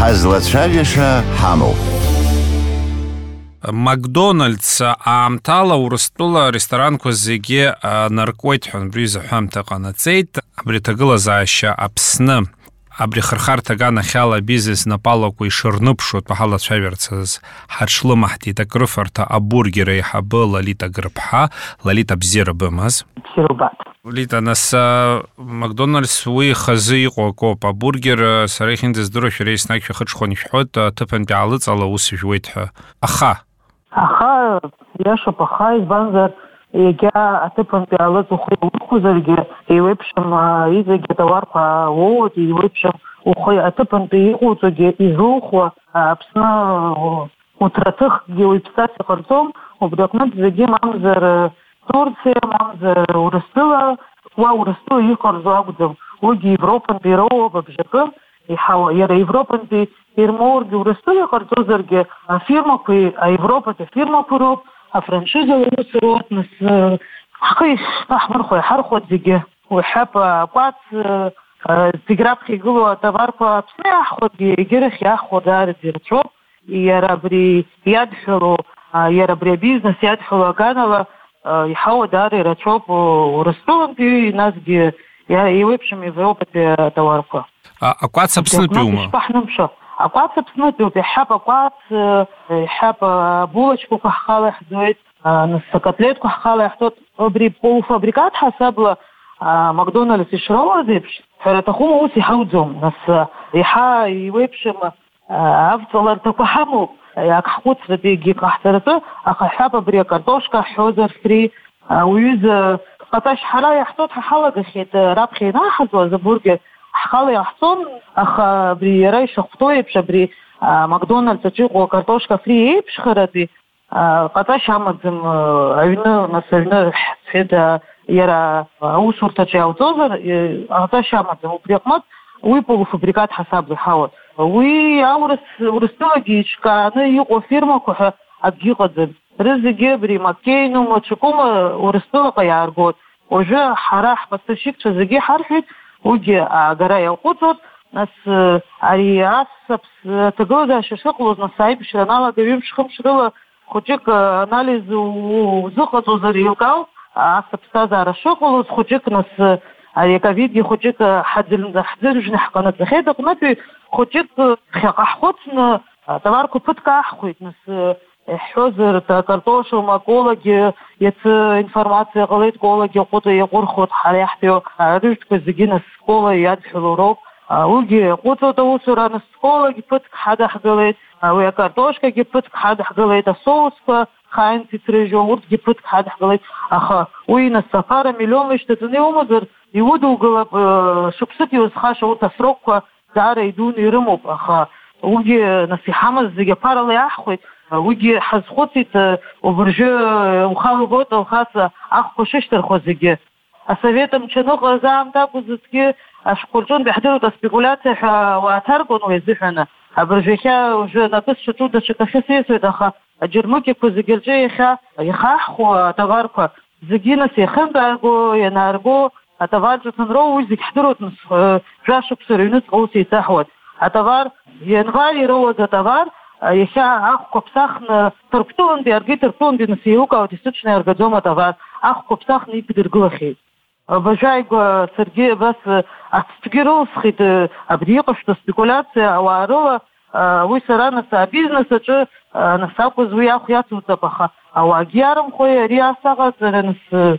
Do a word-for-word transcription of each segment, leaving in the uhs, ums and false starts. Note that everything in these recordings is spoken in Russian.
Ҳазлацәажәаша ҳамоуп. Макдональдс аамҭала Урыстәыла ресторанқәа зегьы наркуеит ҳәа абри зыҳәамҭа ҟанаҵеит. Абри аҭагылазаашьа Аԥсны абри хырхарҭа аганахьала абизес напалақәа ишырныԥшуа ҳалацәажәарц ҳаҽлымаҳҭит акрыфарҭа абургер аиҳабы Лолита Грыԥҳа. Лолита, бзиара бымаз? Лолита, нас Макдональдс уи хазы иҟоу акоуп. Абургер сара ихьынӡаздыруа шәара еснагь шәахыҽхәан ишәҳәоит аҭыԥантәи аалыҵала ус ижәуеит ҳәа. Аха Аха иашоуп, аха избанзар егьа аҭыԥантәи алыҵ ухы иуқәзаргьы еиуеиԥшым изегьы атауарқәа уоуеит, еиуеиԥшым ухы аҭыԥантәи иҟоуҵогьы изухуа Аԥсны уҭраҭыхгьы уиԥсас иҟарҵом. Убри аҟнытә зегьы мамзар Турциа, мамзар Урыстәыла, уа Урыстәыла иҟарҵо акәӡам. Уигьы Европантәи ироуп абжьакы. Иара Европантәи ирмоургьы Урыстәыла иҟарҵозаргьы афирмақәеи аевропатәи афирмақәа роуп, афраншизала ус роуп. Нас ҳхы ишԥаҳмырхәа, иҳархәоит зегьы. Уҳәап акәац зегь раԥхьа игылоу атоварқәа Аԥсны иаҳхәогьы егьырахь иаҳхәо даараӡа ирацәоуп. Иара абри иадҳәало, иара абри абизнес иадҳәало аганала иҳауа даара ирацәоуп Урыстәылантәи, насгьы еиуеиԥшым Европатәи атауарқәа. Акәац Аԥснытәиума? Акәац Аԥснытәиуп, иҳәап акәац, иҳәап булочкақәа ҳхала иаҳӡоит, нас акотлеткақәа ҳхала иаҳҭоит. Абри полуфабрикат ҳасабла Макдональдс ишроуаз еиԥш, ҳәара аҭахума ус иҳауӡом. Нас иаҳа еиуеиԥшым авҵаларҭақәа ҳамоуп, ак ҳхәыцратәы егьи ҟаҳҵаратәы, аха иҳәап абри акартошка ҳҳәозар фри, уҩыза ҟаташь ҳара иаҳҭоит ҳа ҳалагахьеит раԥхьа инаҳаӡуаз абургер. Ҳхала иаҳцон, аха абри иара ишахәҭоу еиԥш абри Макдональдс аҿы иҟоу акартошка фри еиԥшхаратәи ҟаташь амаӡам аҩны, нас аҩны ҳҳәеит иара аусурҭаҿы иауҵозар ҟаташь амаӡам. Убри аҟнытә уи полуфабрикат ҳасабла иҳауат. Уи аурыс Урыстәылагьы иҿкааны иҟоу афирмақәа ҳәа акгьы ыҟаӡам. Рызегьы абри Маккейнума, Ҽыкума Урыстәылаҟа иааргоит. Уажәы ҳара ҳпоставщикцәа зегьы ҳарҳәеит, уигьы аагара иаҟәыҵуеит. Нас ари асаԥс аҭагылазаашьа шыҟалоз, нас аибашьра аналага ҩымш хымш рыла хәыҷык анализ узыҟаҵозар еилкаауп. Асаԥсҭазаара шыҟалоз хәыҷык, нас ари аковидгьы хәыҷык ҳӡыржны ҳҟанаҵахьеит. Аҟнытәи хәыҷык ԥхьаҟа ҳхәыцны атоварқәа ԥыҭк аҳхәеит. Нас иҳәозар акартошума, колагьы иацы информациа ҟалеит, колагьы ҟәыта иаҟәырхуеит, ҳара иаҳҭиуа рыжәтәқәа зегьы нас кола иадҳәало роуп. Уигьы иаҟәыҵуеит аусура, нас колагьы ԥыҭк ҳадаҳгылеит, уи акартошкагьы ԥыҭк ҳадаҳгылеит, асоусқәа Хайнц ицрыжьуа урҭгьы ԥыҭк ҳадаҳгылеит. Аха уи нас аԥара миллионла ишҭаҵаны иумазар иудугылап шықәсык иузхаша урҭ асрокқәа даара идуны ирымоуп. Аха уигьы нас иҳамаз зегьы аԥарала иаҳхәеит. Уигьы ҳазхәыцит убыржәы ухала убоит Алхас ахәқәа шышьҭархуа зегьы. Асовет мчаныҟаз аамҭа акәызҭгьы ашәҟәқәа рҿынтә иаҳдыруеит аспекулиациа ҳәа уааҭаргон уи азыҳәаны. Абыржәы иахьа уажәы напы сшаҿу даҽак ахьы сеисуеит, аха аџьармыкьақәа зегьы рҿы иахьа ихаҳхуа атоварқәа зегьы нас иахьынтәаарго, ианаарго атовар ҿыҭынроу уи зегьы ҳдыруеит. Нас жәашықәса рыҩныҵҟа ус еиҵаҳуеит. Атовар ианвар ироуаз атовар иахьа ахәқәа ԥсахны Ҭырқәтәылантәи иаргеит, Ҭырқәтәылантәи нас еилукаауеит, исыҽны иаргаӡом атовар. Ахәқәа ԥсахны иқәдыргылахьеит. Абажәааигәа саргьы абас ацҭгьы рылсхит абри иҟашәҵо аспекулиациа ауаа рыла. Уи сара нас абизнес аҿы нас акәыз уи ахә иацуҵап, аха ауаагьы иарымхәеи ари ас аҟаҵара нас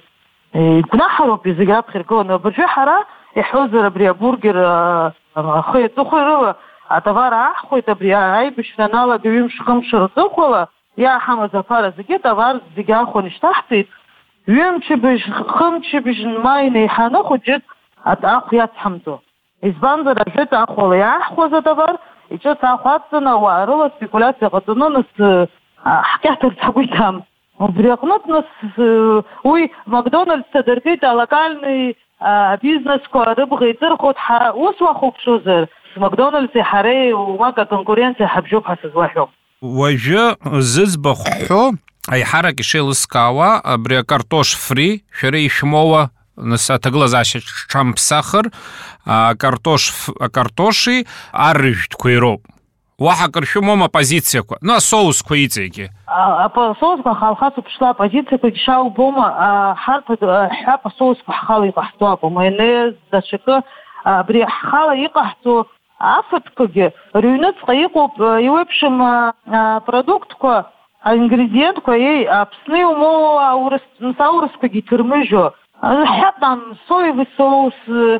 игәнаҳароуп зегь раԥхьа иргыланы. Абыржәы ҳара иҳәозар абри абургер ахы иаҵыхәеи рыла атовар аҳхәеит, абри аибашьра аналага ҩымш хымш рҵыхәала иааҳамаз аԥара зегьы атовар зегьы аахәаны ишьҭаҳҵеит. Ҩымчыбжь, хымчыбжь ма инеиҳаны хәыҷык ахә иацҳамҵо. Избанзар ажәытә ахәала иаҳхәаз атовар иҿыц ахә ацҵаны ауаа рыла спекулиациа ҟаҵаны нас ҳкьаҭарц ҳгәы иҭам. Убри аҟнытә нас уи Макдональдс ҭадыргеит алокальни бизнесқәа рыбӷа иҵырхуеит. Ус уахәаԥшызар Макдональдси ҳареи уака аконкуренциа ҳабжьоуп ҳәа сызуаҳәом. Уажәы зыӡбахә ҳәо аиҳарак ишеилыскаауа абри акартош фри шәара ишәмоуа нас аҭагылазаашьа ҽамԥсахыр акартош акартоши арыжәтәқәа ироуп. Уаҳа шәымоума оппозициақәа, ну асоусқәа иҵегьы. Асоусқәа ҳалхас уԥшла оппозициақәагьы шаубома, ҳарҭ ҳҳәап асоусқәа ҳхала иҟаҳҵо амаионез, даҽакы абри ҳхала иҟаҳҵо афатәқәагьы рыҩныҵҟа иҟоуп иуеиԥшым продуктқәа, аингредиентқәа Аԥсны иумоу аурысқәагьы иҭырмыжьо. Ҳҳәап соевый соус,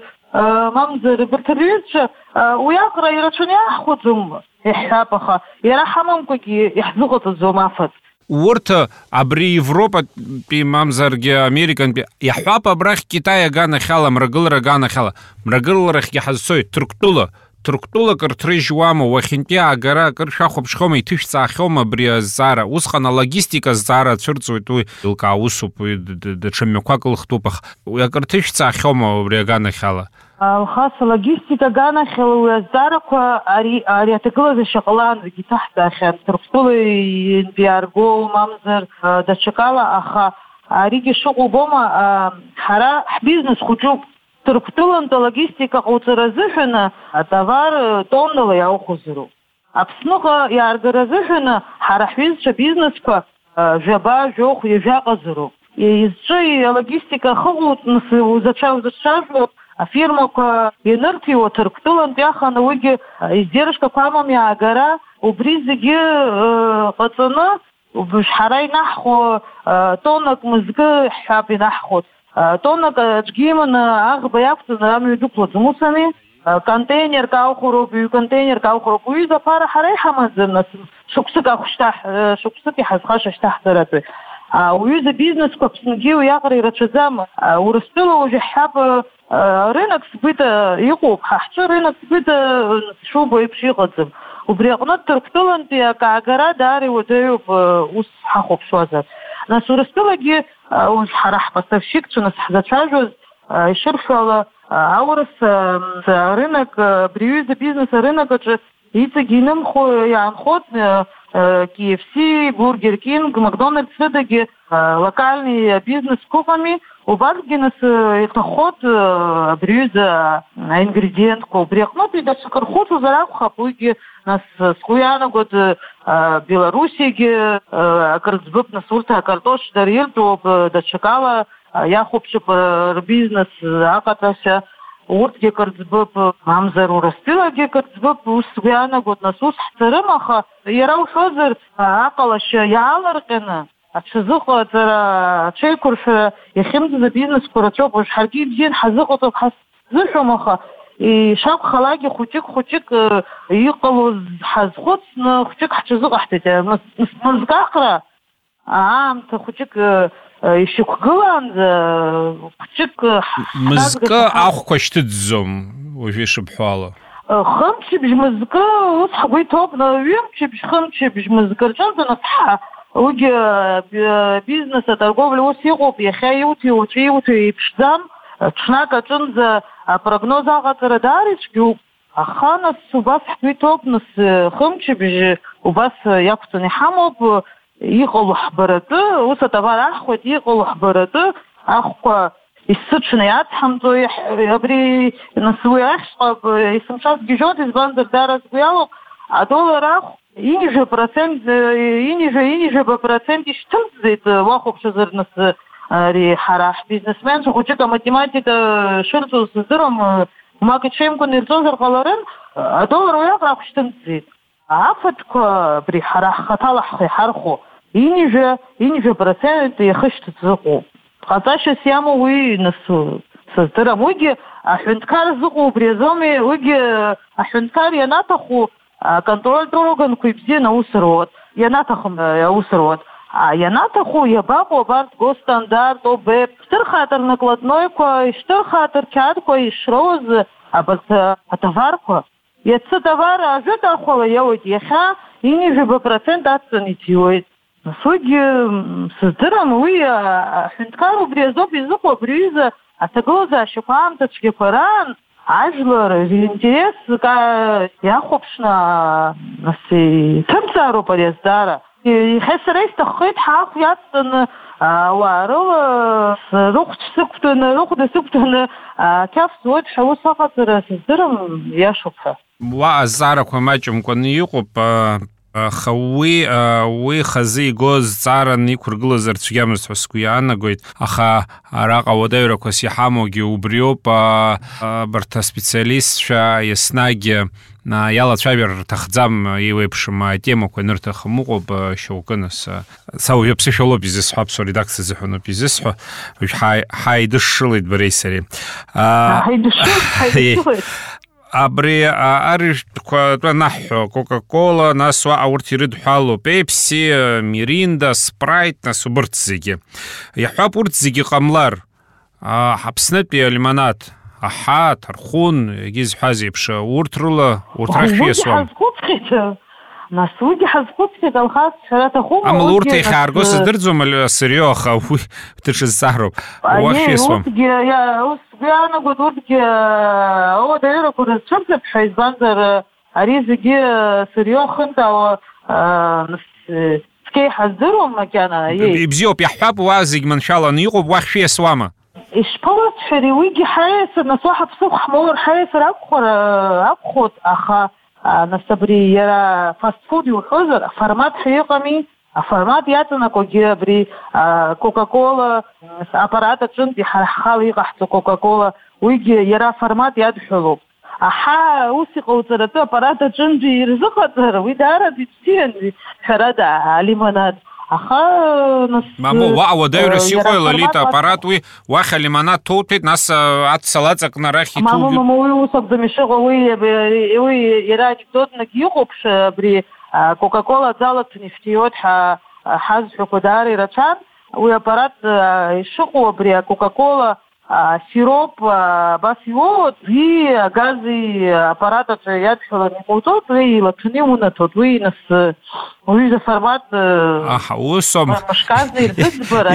мамзар абарҭ рҩызцәа уи аҟара ирацәаны иаҳхәаӡом иҳҳәап, аха иара ҳамамкәагьы иаҳзыҟаҵаӡом афатә. Урҭ абри Европатәи мамзаргьы Американтәи иаҳҳәап абрахь Китай аганахьала, мрагылара аганахьала, мрагыларахьгьы ҳазцоит Ҭырқәтәыла. Ҭырқәтәылак рҭрыжьуама, уахьынтәи аагара акыр шәахәаԥшхьома, иҭышәҵаахьома абри азҵаара. Усҟан алогистика азҵаара ацәырҵуеит, уи илкаа усуп, уи даҽа мҩақәак ылхтәуп, аха уи акыр ҭышәҵаахьома абри аганахьала? Алхас алогистика аганахьала уи азҵаарақәа ари аҭагылазаашьа ҟалаанӡагьы иҭаҳҵаахьан Ҭырқәтәылантәи иааргоу мамзар даҽакала, аха аригьы шыҟоу убома, ҳара ҳбизнес хәыҷуп. Ҭырқәтәылантәи алогистика ҟауҵара азыҳәаны атовар тоннала иаухәозароуп. Аԥсныҟа иааргара азыҳәаны ҳара ҳҩызцәа бизнесқәа жәаба, жәохә, ҩажәаҟазароуп. Изҿы алогистика ахыҟоуҵныс узацәажәо афирмақәа ианырҭиуа Ҭырқәтәылантәи аханы уигьы издержкақәа амам иаагара, убри зегьы ҟаҵаны ҳара инаҳхәо тоннак мызкы ҳҳәап инаҳхәо. Тоннак аҿгьы иманы аӷба иақәҵаны амҩа дықәлаӡом, ус ами? Контейнерк аухәароуп, ҩ-контейнерк аухәароуп, уи заԥара ҳара иҳамаӡам, нас шықәсык шықәсык иҳазхаша шьҭа ҳҵаратәи. Уҩыза бизнесқәа Аԥснгьы уиаҟара ирацәаӡам. Урыстәыла уажәы ҳҳәап рынок сбыта иҟоуп, ҳаҳҿы рынок сбыта шубо еиԥш иҟаӡам. Убри аҟнытә Ҭырқәтәылантәи акаагара даара иуадаҩуп ус ҳахәаԥшуазар. Нас Урыстәылагьы ҳара ҳпоставщикцәа нас ҳзацәажәоз ишырҳәо ала аурыс арынок, абри аҩыза бизнес арынок аҿы иҵегьы инымхо иаанхоит кей эф си, Бургер Кинг, Макдональдс рыдагьы локальни бизнеск ыҟами, убасгьы нас иҭаххоит абри аҩыза аингредиентқәа. Убри аҟнытә даҽак рхәыцуазар акәхап, уигьы нас сгәы иаанагоит Белоруссиагьы акыр ӡбып, нас урҭ акартош дара иртәуп, даҽакала иахәаԥшып рбизнес аҟаҵашьа, урҭгьы акыр ӡбып, мамзар Урыстәылагьы акыр ӡбып, ус сгәы иаанагоит. Нас ус ҳцарым, аха иара ушәозар аҟалашьа иаалырҟьаны аҽазыҟаҵара, аҽеиқәыршәара иахьымӡаз абизнесқәа рацәоуп. Уажә ҳаргьы ибзианы ҳазыҟаҵоуп ҳазыҳәом, аха ишакәхалакгьы хәыҷык-хәыҷык иҟалоз ҳазхәыцны хәыҷык ҳҽазыҟаҳҵеит. Мызкы аҟара аамҭа хәыҷык ишьақәгылаанӡа хәыҷык мызкы ахәқәа шьҭыҵӡом уажәы ишыбҳәо ала. Хымчыбжь мызкы ус ҳгәы иҭоуп, ҩымчыбжь, хымчыбжь мызкы рҿынӡа нас уигьы бизнес аторговля ус иҟоуп, иахьа иуҭиу уаҵәы иуҭиу еиԥшӡам. Ҽнак аҿынӡа апрогноз аҟаҵара даара ицәгьоуп, аха нас убас ҳгәы иҭоуп, нас хымчыбжь убас иақәҵаны иҳамоуп, иҟало ҳбаратәы, ус атовар аҳхәеит, иҟало ҳбаратәы, ахәқәа исыҽны иацҳамҵо, абри нас уи ахьшҟа исымшаз гьежьоит, избанзар даара сгәы иалоуп, адоллар ахә инижә процент, инижә, инижәба процент ишьҭымҵӡеит уахәаԥшызар, нас ари ҳара ҳбизнесменцәа хәыҷык аматематика шырҵоз сыздыруам, мак иҽеимкәаны ирҵозар ҟаларын, адоллар уиаҟара ахә шьҭымҵӡеит. Афатәқәа абри ҳара ҳхаҭала ҳхеиҳархәо инижә, инижә процент иахышьҭыц ыҟоуп. Ҟаҵашьас иамоу уи нас сыздырам. Уигьы аҳәынҭқар зыҟоу убри азоуми, уигьы аҳәынҭқар ианаҭаху аконтрольтә органқәа ибзианы аус руат, ианаҭахым аус руат. Ианаҭаху иабаҟоу абарҭ госстандарт, ОБЭП, ишҭырхааит рнакладноиқәа, ишҭырхааит рқьаадқәа ишроуаз абарҭ атоварқәа. Иацы атовар ажәытәархәала иауеит, иахьа инижәба процент адцаны иҭиуеит. Нас уигьы сыздырам, уи аҳәынҭқар убри азоуп изыҟоу, абри аҩыза аҭагылазаашьақәа аамҭа цәгьақәа раан ажәлар ринтерес иахәаԥшны нас иҭымҵаароуп ари азҵаара. Иахьа сара исҭаххеит ҳахә иацҵаны ауаа рыла рыхәцә сықәтәаны, рыхәда сықәтәаны қьаф зуеит ҳәа ус аҟаҵара сыздырам иашоуп ҳәа. وأزارك وماجمكن يقوب خوي وي خزي جوز زارن يكرغلو زرتشيامس حسكويانا قويت أخا راقا ودايرا كوسيحاموغي وبريوب برتا سبيциалист شا يسناجي на яла чабер тахзам евепшма тему конерта хмугоб шоукнас сау психологизис хабс редакция зехно пизис хай хайдшилит брейсери хайдшилит абри ариш нах кока-кола насва ауртирид хало пепси миринда спрайт насубртзиги яхап уртзиги камлар хабснет лимонад аха тархун гиз хазибш уртрула уртрахшиесвам насуги хазкутки далхас шаратаху ама урти харгос дерзумал сериоха тиш захроб вахшиесвам я усгана гудурки о дайра курчурка хайзбанзар аризги сериохан та скей хаздырум макана ибзиоп яхаб вазиг маншалла нигу вахшиесвама إشبارت فريويجي حاسر نصوحة بسوق حمور حاسر أبخر أبخد أخا نستبري يرى فاست فود وحزر فرمات حقيقمي فرمات ياتنا كوجي بري كوكا كولا أبارات جندي حالي قحت كوكا كولا ويجي يرى فرمات ياد حلو أحا وثق وزرت أبارات جندي يرزقت ويدارة بتسين حرادة ليموناد مامو واو دايره سيخويلا ليتا аппарат وي واخا ليموناد توتيت нас от салацак нарахи ту مامو مامو وصب دمشق وي وي يراج دودنا يقبش بري كوكا-кола زالت نفتيوت حازحو كداري رچان وي аппарат يشقو بري كوكا-кола сироп басиот и гази аппарата ядхила никутот и латуниуна тот и нас уи за формат аха усом машказный рдзбара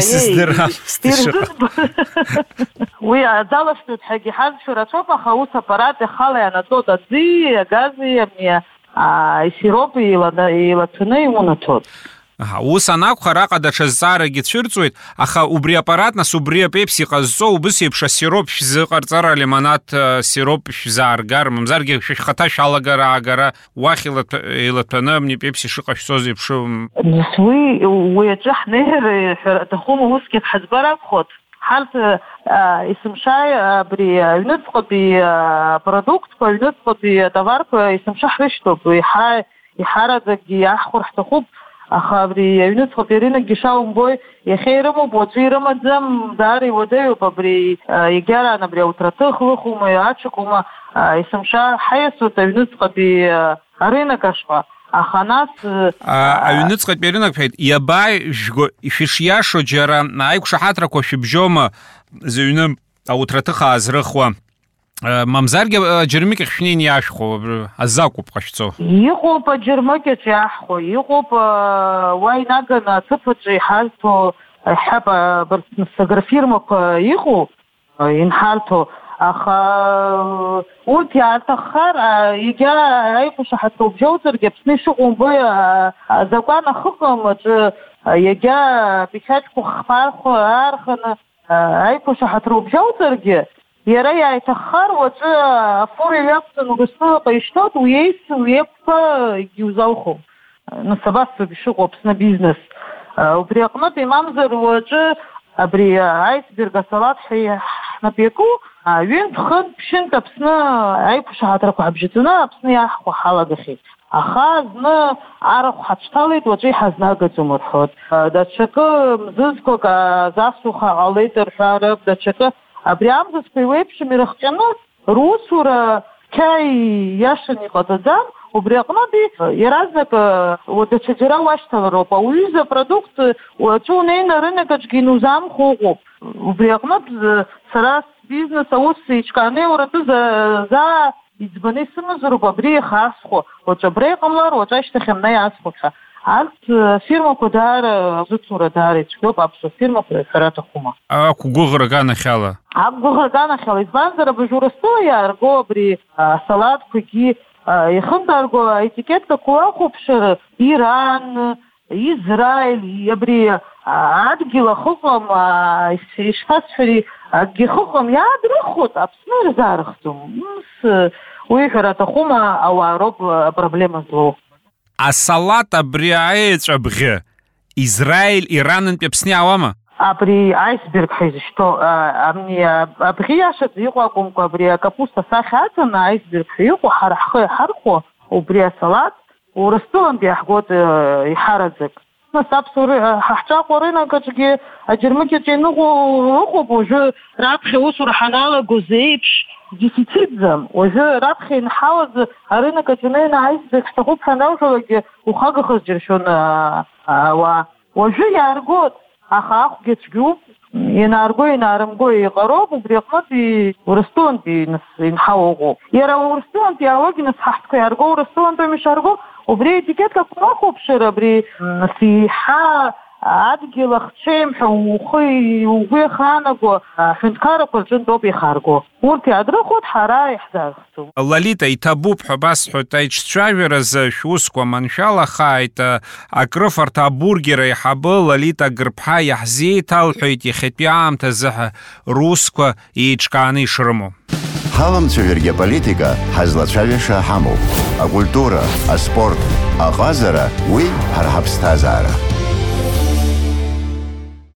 уи залаштут хаги хазшу рачопа хаус аппарат хала на тот ази гази мне и сироп и латуниуна тот Ага, ус анак хараqa дачазарагьы цәырҵуеит, аха убри аппарат нас убри апепси ҟазҵо убыс еиԥш асироп шәзыҟарҵар, алимонад сироп шәзааргар, мамзаргьы шәахьхаҭа шәалагар аагара, уахь илаҭәаны абни пепси шыҟашәҵоз еиԥш. Уи уи аҿы ҳнеир ҳәатәахума усгьы ҳаӡбар акәхоит. Ҳарҭ есымша абри аҩныҵҟатәи продуктқәа, аҩныҵҟатәи товарқәа есымша ҳрышьҭоуп, иҳараӡакгьы иаҳхәар ҳҭахуп. Аха абри аҩныҵҟатәи аринакгьы шаумбои иахьа ирымоуп, уаҵәы ирымаӡам, даара иуадаҩуп абри егьаран абри аутраҭых лыхума, аҽакума есымша ҳаиасуеит аҩныҵҟатәи аринак ашҟа. Аха нас аҩныҵҟатәи аринак ҳәеит, иабааи шәышиашо џьара аиқәшаҳаҭрақәа шәыбжьома зыҩны аутраҭых аазрыхуа. Мамзаргьы џьармыкьахь шәнеин иашәхо, азакәуп ҟашәҵо. Иҟоуп аџьармыкьаҿ иаҳхо, иҟоуп уа инаганы аҭыԥаҿы иҳарҭо, иҳап агрофирмақәа иҟоу, инҳарҭо, аха урҭ иааҭаххар, егьа аиқәшаҳаҭра убжьоуҵаргьы Аԥсны ишыҟоу умбои, азакәан ахыҟам аҿы егьа печатьқәа хфархо аарханы аиқәшаҳаҭра убжьоуҵаргьы Иара иааиҭаххар уаҵәы афура иҩақәҵан Урыстәылаҟа ишьҭоуп, уиеис уиеиқәԥа егьиузалхом. Нас абасоуп ишыҟоу Аԥсны бизнес. Убри аҟнытә имамзар уаҵәы абри аисберг асалаҭ ҳәа ҳнапы иаку, ҩынтә хынтә ԥшьынтә Аԥсны аиқәшаҳаҭрақәа ҳабжьаҵаны Аԥсны иаҳхәа ҳалагахьеит. Аха зны арахә ҳаҽҭалеит, уаҵәы иҳазнагаӡом рҳәоит. Даҽакы мзызқәак азасуха ҟалеит рҳәарып, даҽакы Абри амзаҵәқәа еиуеиԥшым ирыхҟьаны русура қьаи иашан иҟаҵаӡам, убри аҟнытәи иаразнак даҽаџьара уашьҭалароуп. Ауаҩыза апродукт уаҵәы унеины арынакаҿгьы инузаамхо ыҟоуп. Убри аҟнытә сара бизнес аус иҿкааны иуратәы заа иӡбаны исымазароуп абри ихасхәо. Уаҵәы абра иҟамлар, уаҵәы ашьҭахь амна иасхәо ҳәа. Арҭ фирмақәа даара зыцура даара ицәгьоуп, аԥсуа фирмақәа рҳәара аҭахума. Ақәгәыӷра аганахьала. Ақәгәыӷра аганахьала, избанзар абыржә Урыстәыла иаарго абри асалаҭқәагьы ихынтәаарго аетикеткақәа уахәаԥшыр, Иран, Израиль, абри адгьыл ахыҟам, ишԥасҳәари, акгьы ахыҟам иаадрыххоит, Аԥсны ирзаарыхӡом. уиҳәара аҭахума ауаароуп апроблема злоу. Асалат абри аеҵәабӷьы Израиль Иранынтәи Аԥсны иаауама? Абри аисберг ҳәа изышьҭоу ани абӷьы иашаӡа иҟоу акәымкәа, абри акапуста асахьа аҵаны аисберг ҳәа иҟоу ҳара ҳхы иҳархәо убри асалат Урыстәылантәи иаҳгоит иҳараӡак. Нас аԥсуа ҳаҳҿаҟәа рынагаҿгьы аџьармыкьаҿ ианыҟоу ыҟоуп, уажәы раԥхьа усура ҳаналагоз еиԥш дефицитӡам. Уажәы раԥхьа инҳауаз арынакаҿ инеины аисберг ҳҭахуп ҳанауҳәалакгьы ухагахаз џьыршьон ауаа. Уажәы иааргоит, аха ахәгьы цәгьоуп, ианаарго ианаарымго иҟароуп, убри аҟнытә Урыстәылантәи нас инҳау ыҟоуп. Иара Урыстәылантәи иаауагьы нас ҳаҳҭқәа иаарго, Урыстәылантәи ишаарго, убри етикеткак унахәаԥшыр, абри нас иҳа адгьыл ахцәеимҳәа ухы угәы ихаанаго аҳәынҭқаррақәа рҿынтә ауп ихаарго. Урҭ иаадрыхуеит, ҳара иаҳзаархәӡом. Лолита, иҭабуп ҳәа басҳәоит аиҿцәажәаразы шәусқәа маншәалахааит. Акрыфарҭа абургер аиҳабы Лолита Гырԥҳа иаҳзеиҭалҳәеит иахьатәи аамҭазы русқәа еиҿкааны ишрымоу. Ҳаламцәажәаргьы аполитика ҳазлацәажәаша ҳамоуп. Акультура, аспорт, аҟазара, уи ҳара ҳаԥсҭазаара.